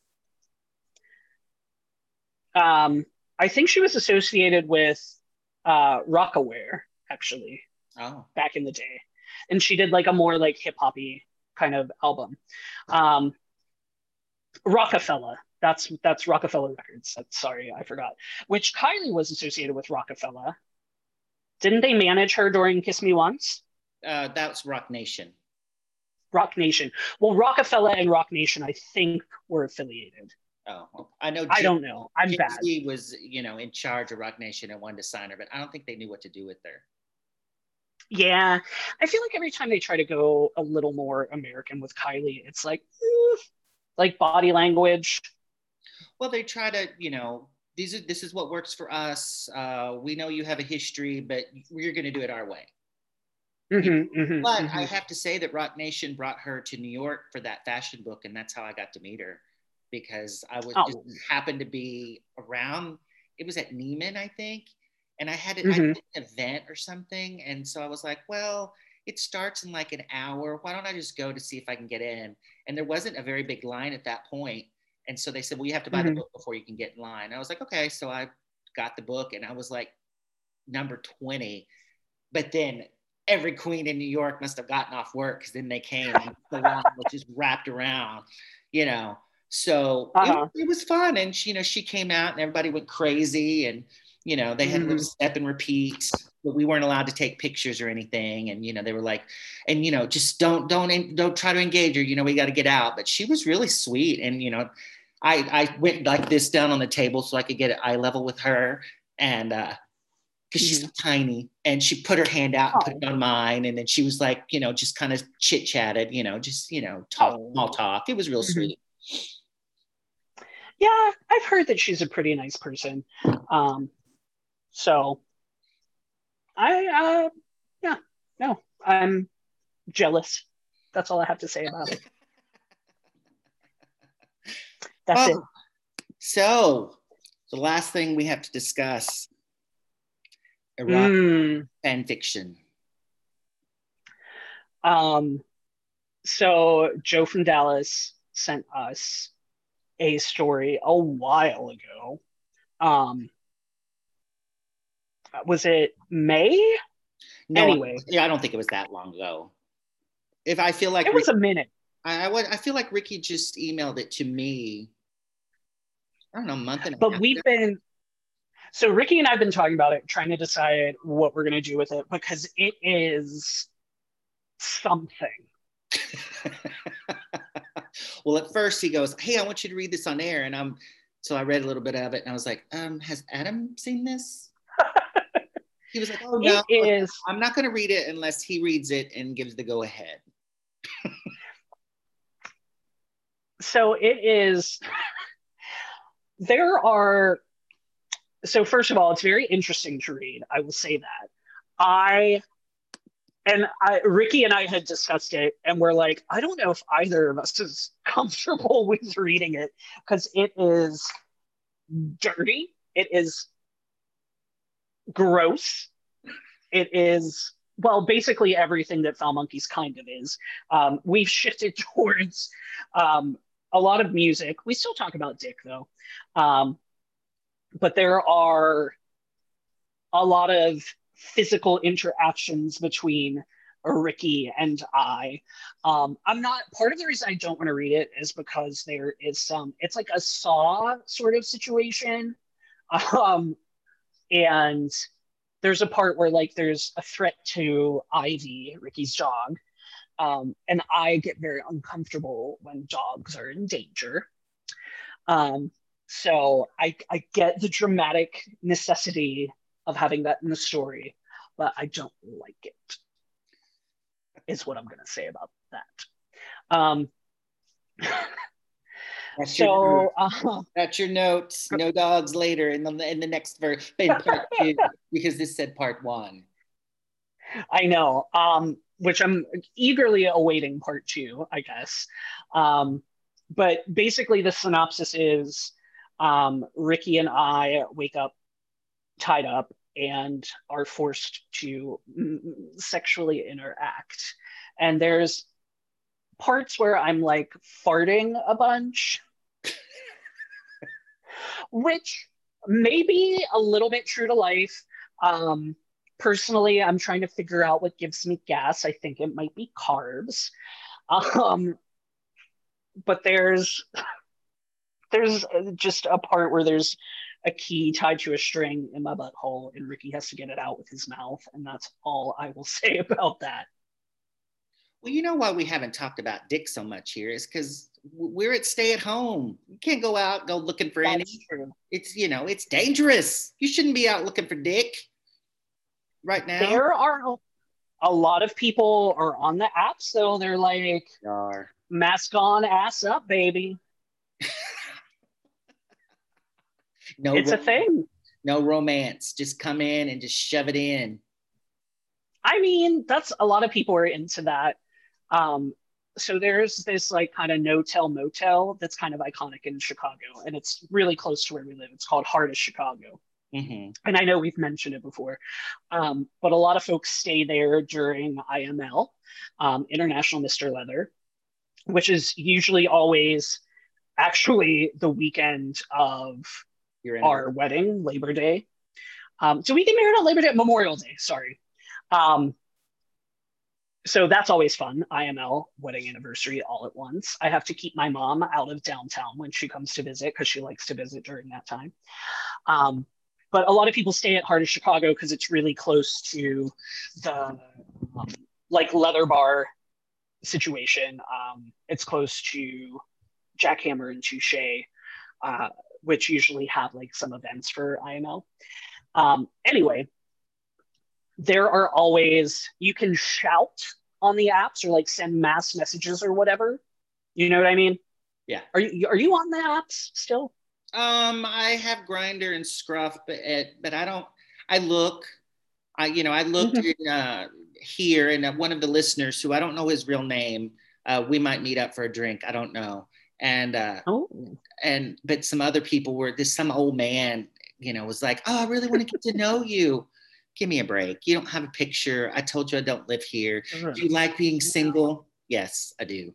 I think she was associated with Rockaware, actually, Oh, back in the day. And she did like a more like hip hoppy kind of album. Um, Rockefeller. That's Rockefeller Records. Sorry, I forgot. Which Kylie was associated with Rockefeller. Didn't they manage her during Kiss Me Once? that's Rock Nation. Rock Nation. Well, Rockefeller and Rock Nation, I think, were affiliated. Oh, I know. I don't know. I'm bad. Jay-Z was, in charge of Rock Nation and wanted to sign her, but I don't think they knew what to do with her. Yeah, I feel like every time they try to go a little more American with Kylie, it's like body language. Well, they try to, this is what works for us. We know you have a history, but we're going to do it our way. But I have to say that Rock Nation brought her to New York for that fashion book, and that's how I got to meet her, because I was just happened to be around. It was at Neiman, I think, and I had an event or something, and so I was like, well, it starts in like an hour. Why don't I just go to see if I can get in? And there wasn't a very big line at that point, and so they said, well, you have to buy the book before you can get in line. And I was like, okay, so I got the book, and I was like number 20, but then every queen in New York must have gotten off work, because then they came and the line was just wrapped around, So it was fun. And she came out and everybody went crazy, and they had a little step and repeat, but we weren't allowed to take pictures or anything. And they were like, and just don't try to engage her. We got to get out. But she was really sweet, and I went like this down on the table so I could get at eye level with her, and because she's so tiny, and she put her hand out and put it on mine, and then she was like, just kind of chit chatted, small talk. It was real sweet. Yeah, I've heard that she's a pretty nice person. So I'm jealous. That's all I have to say about it. That's it. So the last thing we have to discuss, erotic fan fiction. So Joe from Dallas sent us a story a while ago. Was it May? No, anyway, I don't think it was that long ago. If I feel like it was a minute. I feel like Ricky just emailed it to me. I don't know, a month and a But half we've been. So Ricky and I have been talking about it, trying to decide what we're going to do with it, because it is something. Well, at first he goes, hey, I want you to read this on air. And so I read a little bit of it, and I was like, has Adam seen this? He was like, oh, no, I'm not going to read it unless he reads it and gives the go ahead. So it is, so first of all, it's very interesting to read. I will say that. Ricky and I had discussed it, and we're like, I don't know if either of us is comfortable with reading it, because it is dirty. It is gross. It is, well, basically everything that Foul Monkeys kind of is. We've shifted towards a lot of music. We still talk about dick, though. But there are a lot of physical interactions between Ricky and I. I'm not, part of the reason I don't want to read it is because there is it's like a Saw sort of situation. And there's a part where like there's a threat to Ivy, Ricky's dog. And I get very uncomfortable when dogs are in danger. So I get the dramatic necessity of having that in the story, but I don't like it, is what I'm going to say about that. That's your note. So That's your notes. No dogs later in the next verse, in part two, because this said part one. I know, which I'm eagerly awaiting part two, I guess. But basically, the synopsis is Ricky and I wake up tied up and are forced to sexually interact. And there's parts where I'm like farting a bunch, which may be a little bit true to life. Personally, I'm trying to figure out what gives me gas. I think it might be carbs. Um, but there's just a part where there's a key tied to a string in my butthole, and Ricky has to get it out with his mouth, and that's all I will say about that. Well, you know why we haven't talked about dick so much here is because we're at stay at home. You can't go out, go looking for any. That's true. It's, you know, it's dangerous. You shouldn't be out looking for dick right now. There are a lot of people are on the app, so they're like, Are. mask on, ass up, baby. No, It's a thing. No romance. Just come in and just shove it in. I mean, that's a lot of people are into that. So there's this like kind of no-tell motel that's kind of iconic in Chicago, and it's really close to where we live. It's called Heart of Chicago. Mm-hmm. And I know we've mentioned it before, but a lot of folks stay there during IML, International Mr. Leather, which is usually always actually the weekend of our wedding, Labor Day. So we get married on Labor Day, Memorial Day, sorry. So that's always fun, IML, wedding anniversary all at once. I have to keep my mom out of downtown when she comes to visit because she likes to visit during that time. But a lot of people stay at Heart of Chicago because it's really close to the like leather bar situation. It's close to Jackhammer and Touche, which usually have like some events for IML. Anyway, there are always, you can shout on the apps or like send mass messages or whatever. You know what I mean? Yeah. Are you on the apps still? I have Grindr and Scruff, but I don't. I looked in, here, and one of the listeners who I don't know his real name. We might meet up for a drink. I don't know. And but some other people were. Some old man, was like, "Oh, I really want to get to know you. Give me a break. You don't have a picture. I told you I don't live here. Do you like being single? Yes, I do."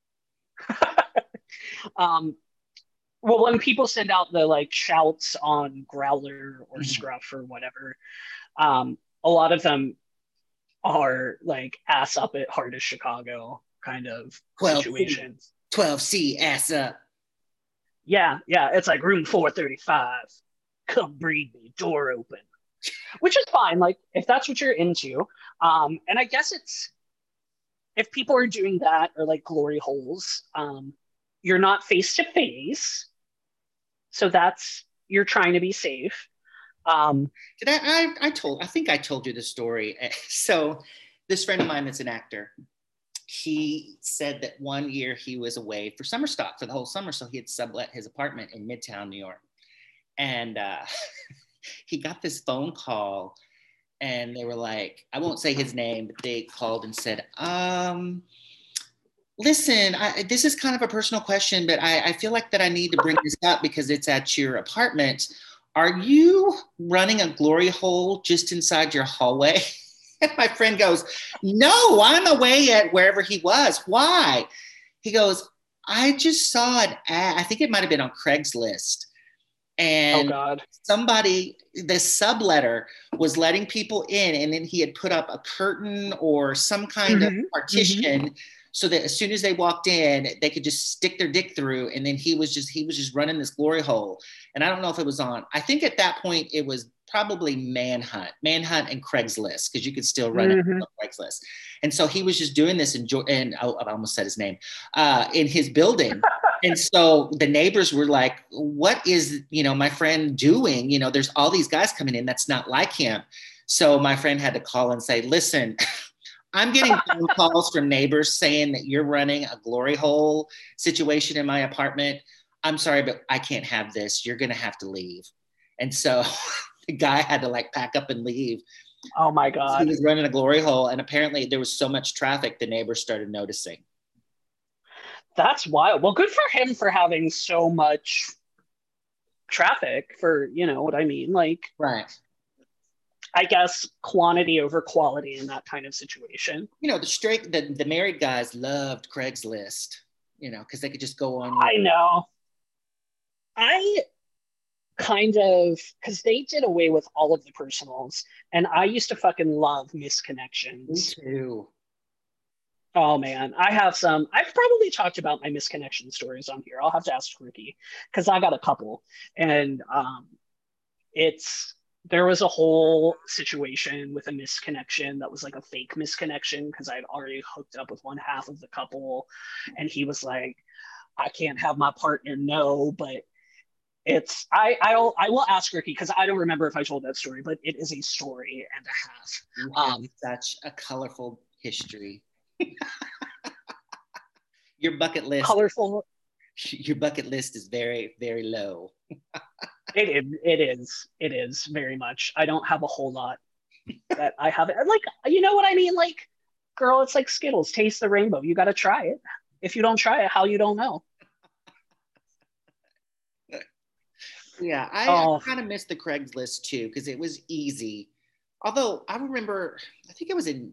Well, when people send out the like shouts on Growler or Scruff or whatever, a lot of them are like ass up at Heart of Chicago kind of situations. 12C ass up. Yeah, it's like room 435. Come breathe me, door open. Which is fine, like if that's what you're into. And I guess it's, if people are doing that or like glory holes, you're not face to face. So that's, you're trying to be safe. I think I told you the story. So this friend of mine that's an actor, he said that one year he was away for summer stock for the whole summer. So he had sublet his apartment in Midtown, New York. And he got this phone call and they were like, I won't say his name, but they called and said, listen, this is kind of a personal question, but I feel like that I need to bring this up because it's at your apartment. Are you running a glory hole just inside your hallway? And my friend goes, no, I'm away at wherever he was. Why? He goes, I just saw an ad. I think it might've been on Craigslist. And somebody, the subletter was letting people in, and then he had put up a curtain or some kind of partition so that as soon as they walked in, they could just stick their dick through. And then he was just running this glory hole. And I don't know if it was on, I think at that point it was probably Manhunt and Craigslist, because you could still run it on Craigslist. And so he was just doing this I almost said his name, in his building. And so the neighbors were like, what is, my friend doing? There's all these guys coming in that's not like him. So my friend had to call and say, listen, I'm getting phone calls from neighbors saying that you're running a glory hole situation in my apartment. I'm sorry, but I can't have this. You're going to have to leave. And so the guy had to like pack up and leave. Oh my He God. was running a glory hole. And apparently there was so much traffic, the neighbors started noticing. That's wild. Well, good for him for having so much traffic for, you know what I mean? Like, Right. I guess quantity over quality in that kind of situation. You know, the married guys loved Craigslist, you know, because they could just go on. I know. I kind of, because they did away with all of the personals, and I used to fucking love Me misconnections. too. Oh man, I have some. I've probably talked about my misconnection stories on here. I'll have to ask Ricky because I got a couple, and it's there was a whole situation with a misconnection that was like a fake misconnection because I'd already hooked up with one half of the couple, and he was like, "I can't have my partner know," but it's I will ask Ricky because I don't remember if I told that story, but it is a story and a half. You have such a colorful history. Your bucket list. Colorful. Your bucket list is very, very low. It is very much. I don't have a whole lot that I have. Like, you know what I mean? Like, girl, it's like Skittles. Taste the rainbow. You got to try it. If you don't try it, how you don't know? Yeah, I Oh, kind of missed the Craigslist too because it was easy. Although I remember, I think it was in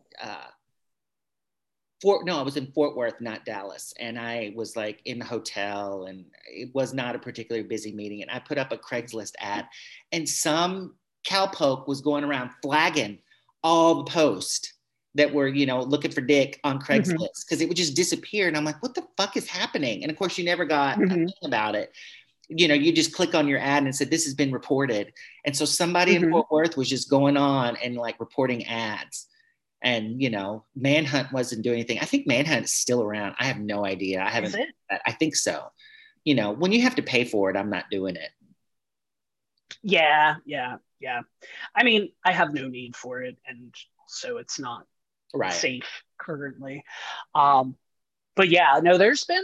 I was in Fort Worth, not Dallas. And I was like in the hotel and it was not a particularly busy meeting. And I put up a Craigslist ad and some cowpoke was going around flagging all the posts that were, you know, looking for dick on mhm, Craigslist because it would just disappear. And I'm like, what the fuck is happening? And of course, you never got a mhm, thing about it. You know, you just click on your ad and said, this has been reported. And so somebody in mhm. Fort Worth was just going on and like reporting ads. And, you know, Manhunt wasn't doing anything. I think Manhunt is still around. I have no idea. I Is haven't, it? I think so. You know, when you have to pay for it, I'm not doing it. Yeah, yeah, yeah. I mean, I have no need for it, and so it's not Right. safe currently. Um, but yeah, no, there's been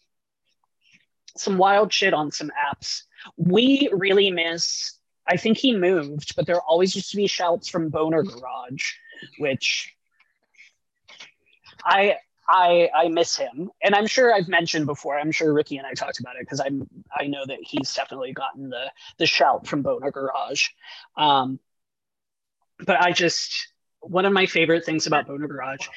some wild shit on some apps. We really miss. I think he moved, but there always used to be shouts from Boner Garage, which I I miss him, and I'm sure I've mentioned before. I'm sure Ricky and I talked about it because I know that he's definitely gotten the shout from Boner Garage. Um, but I just one of my favorite things about Boner Garage.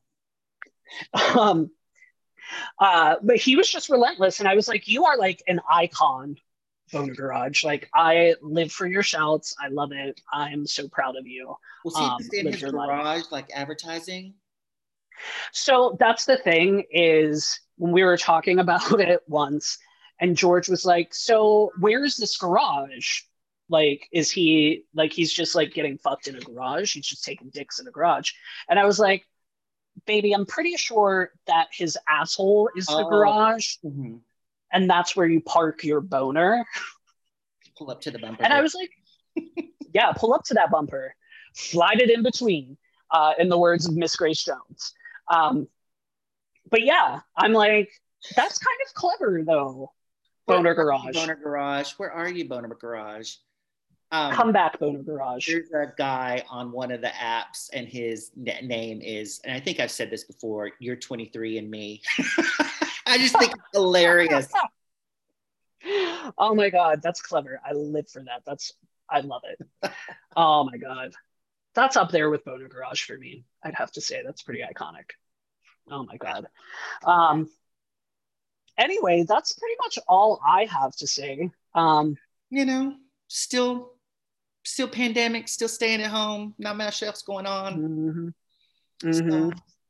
Um, but he was just relentless, and I was like, "You are like an icon, Boner Garage. Like I live for your shouts. I love it. I'm so proud of you. Was he just in Live his your life." garage, like advertising? So that's the thing is when we were talking about it once, and George was like, "So where's this garage? Like, is he like he's just like getting fucked in a garage? He's just taking dicks in a garage?" And I was like, "Baby, I'm pretty sure that his asshole is the Oh, garage, mhm. and that's where you park your boner." Pull up to the bumper And I there. was like, "Yeah, pull up to that bumper, slide it in between." In the words of Miss Grace Jones. Um, but yeah, I'm like, that's kind of clever though. Where Boner are you, Garage. Boner Garage? Where are you, Boner Garage? Um, Come back, Boner Garage. there's a guy on one of the apps, and his name is, and I think I've said this before, You're 23 and Me. I just think it's hilarious. Oh my god, that's clever. I live for that. I love it. Oh my god. That's up there with Boner Garage for me. I'd have to say that's pretty iconic. Oh my god. Um anyway, that's pretty much all I have to say. You know, still pandemic, still staying at home, not much else going on. Mhm, So, mhm.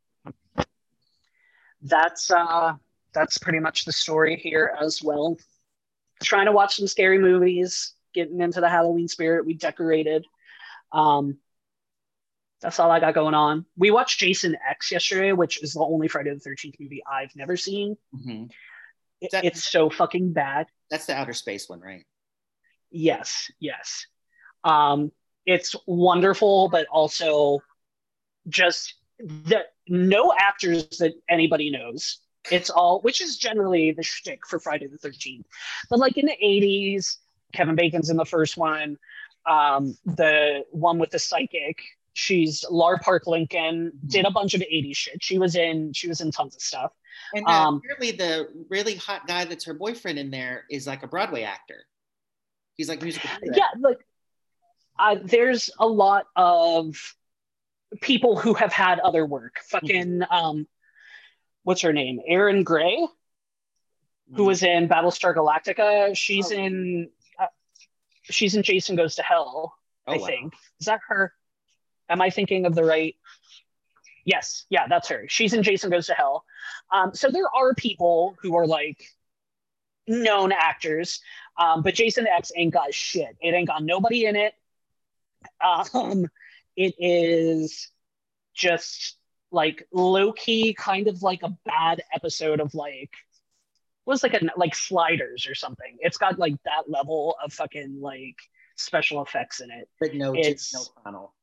That's pretty much the story here as well. Trying to watch some scary movies, getting into the Halloween spirit. We decorated. Um, that's all I got going on. We watched Jason X yesterday, which is the only Friday the 13th movie I've never seen. mhm. That, It's so fucking bad. that's the outer space one, right? Yes, yes. Um, it's wonderful, but also just the no actors that anybody knows. It's all, which is generally the shtick for Friday the 13th. But like in the 80s, Kevin Bacon's in the first one. The one with the psychic, she's Lar Park Lincoln, did a bunch of 80s shit. She was in tons of stuff. And Um, apparently the really hot guy that's her boyfriend in there is like a Broadway actor. He's like musical theater yeah, actor. like there's a lot of people who have had other work. Fucking what's her name? Erin Gray, who was in Battlestar Galactica. She's in Jason Goes to Hell, Oh, I wow. think. Is that her? Am I thinking of the right? Yes, yeah, that's her. She's in Jason Goes to Hell. So there are people who are like known actors, but Jason X ain't got shit. It ain't got nobody in it. Um, it is just like low key, kind of like a bad episode of like was like Sliders or something. It's got like that level of fucking like special effects in it. But no Jim It's O'Connell.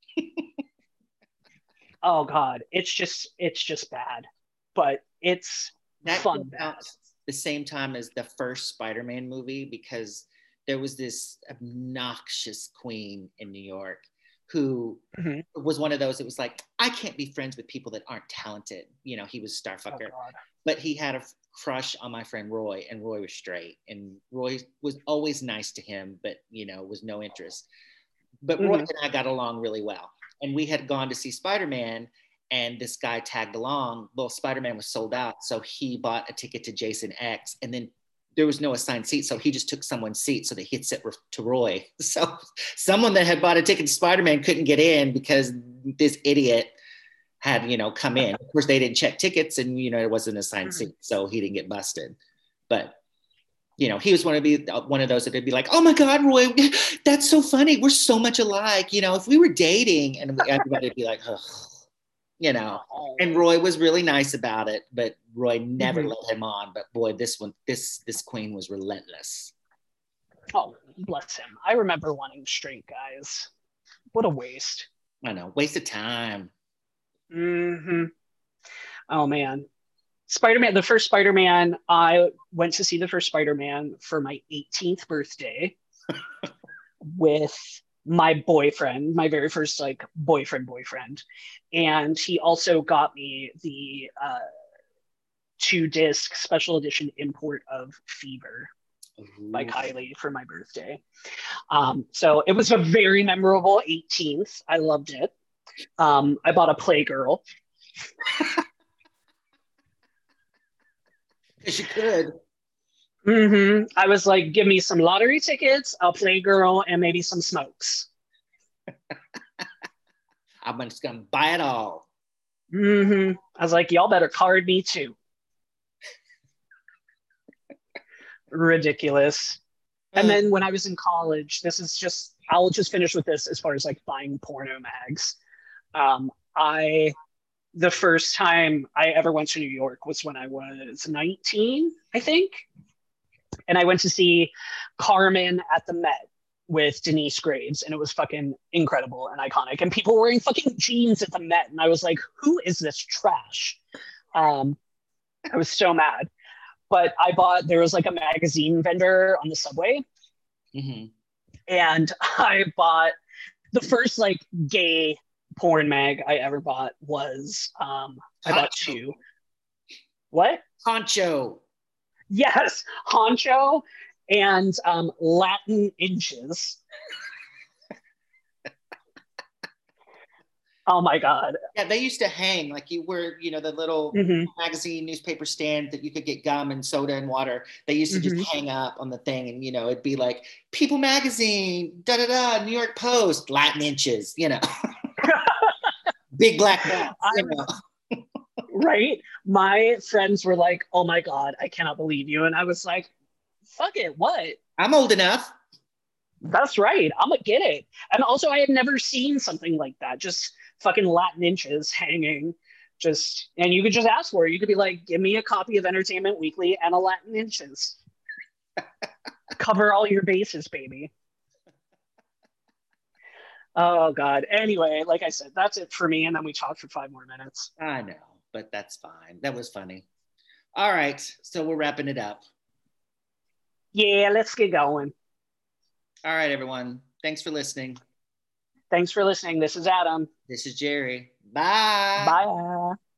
oh god, it's just bad, but it's That fun came bad. out the same time as the first Spider-Man movie because there was this obnoxious queen in New York who Mhm. was one of those. It was like, I can't be friends with people that aren't talented. He was Oh Starfucker, god. but he had a crush on my friend Roy, and Roy was straight, and Roy was always nice to him, but was no interest. But Roy Mhm. and I got along really well, and we had gone to see Spider-Man, and this guy tagged along. Well, Spider-Man was sold out, so he bought a ticket to Jason X, and then there was no assigned seat, so he just took someone's seat so that he'd sit to Roy. So someone that had bought a ticket to Spider-Man couldn't get in because this idiot had come in. Of course, they didn't check tickets, and it wasn't an assigned Mhm. seat, so he didn't get busted. But he was one of those that would be like, "Oh my God, Roy, that's so funny. We're so much alike. If we were dating," and everybody would be like, "Ugh," you know. Oh. And Roy was really nice about it, but Roy never Mhm. let him on. But boy, this queen was relentless. Oh, bless him. I remember wanting straight guys. What a waste. I know, waste of time. Hmm. Oh man. Spider-Man, the first Spider-Man, I went to see the first Spider-Man for my 18th birthday with my boyfriend, my very first like boyfriend. And he also got me the 2-disc special edition import of Fever by Ooh. Kylie for my birthday. So it was a very memorable 18th. I loved it. I bought a Playgirl. Because you could. I was like, give me some lottery tickets, a Playgirl, and maybe some smokes. I'm just gonna buy it all. I was like, y'all better card me too. Ridiculous. And then when I was in college, I'll just finish with this as far as like buying porno mags. The first time I ever went to New York was when I was 19, I think. And I went to see Carmen at the Met with Denise Graves, and it was fucking incredible and iconic. And people were wearing fucking jeans at the Met, and I was like, who is this trash? I was so mad. But there was like a magazine vendor on the subway, Mm-hmm. and I bought the first like gay porn mag I ever bought was I bought two. What? Honcho. Yes, Honcho and Latin Inches. Oh my god. Yeah, they used to hang like you were, the little magazine newspaper stand that you could get gum and soda and water. They used to just hang up on the thing, and it'd be like People Magazine, da da da, New York Post, Latin Inches, big black box, Right? My friends were like, "Oh my god, I cannot believe you," and I was like, "Fuck it, what?" I'm old enough. That's right. I'm gonna get it. And also, I had never seen something like that. Just fucking Latin Inches hanging. And you could just ask for it. You could be like, give me a copy of Entertainment Weekly and a Latin Inches. Cover all your bases, baby. Oh God. Anyway, like I said, that's it for me. And then we talked for 5 more minutes. I know, but that's fine. That was funny. All right, so we're wrapping it up. Yeah, let's get going. All right, everyone. Thanks for listening. Thanks for listening. This is Adam. This is Jerry. Bye. Bye.